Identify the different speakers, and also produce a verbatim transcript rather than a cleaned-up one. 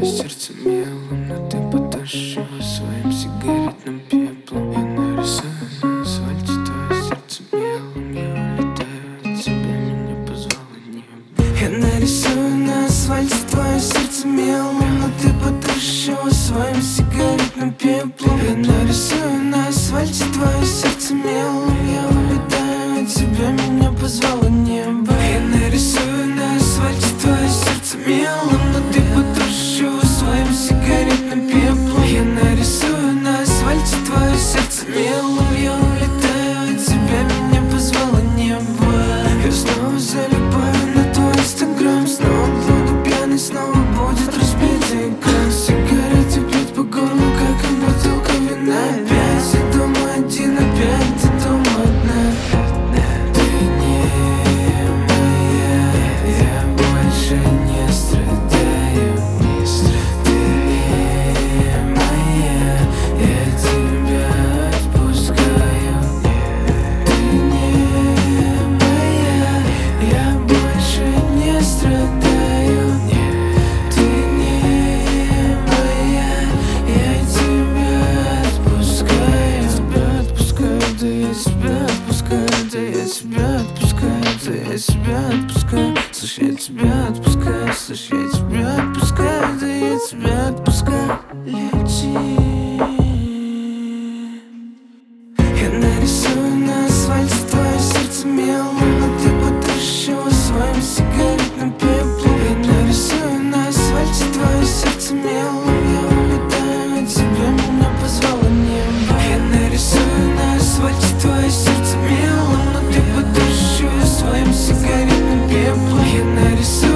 Speaker 1: твое сердце мелом, но ты потащила своим сигаретным пеплом. Я нарисую на асфальте твое сердце мелом. Я улетаю от тебя, меня позвало небо.
Speaker 2: Я нарисую на асфальте твое сердце мелом, но ты потащила своим сигаретным пеплом. Я нарисую на асфальте твое сердце мелом. Я улетаю от тебя, меня позвало небо. Я нарисую на асфальте твое сердце мелом, но ты потушила своим сигаретным пеплом. Я нарисую на асфальте твое сердце мелом. Я улетаю от тебя, меня позвало небо. Я снова залипаю на твой инстаграм. Снова буду пьяный, снова будет разбитый экран. Сигареты бьют по горлу, как и бутылка вина. Опять я дома один, опять ты дома одна. Ты не моя, я больше не страдаю. Ты не моя, я тебя отпускаю. Ты не моя, я больше не страдаю. Ты не моя, я тебя отпускаю. Тебя отпускаю, да я тебя отпускаю, да я тебя отпускаю, да я тебя отпускаю. Слышь, я тебя отпускаю, слышь, я тебя отпускаю, да я тебя отпускаю. Лети. Я нарисую на асфальте твое сердце мелом, но ты потащила своим сигаретным пеплом. Я нарисую на асфальте твое сердце мелом. Я улетаю от тебя, меня позвало небо. Я нарисую на асфальте твое сердце мелом, но ты потащила своим сигаретным пеплом. Я нарисую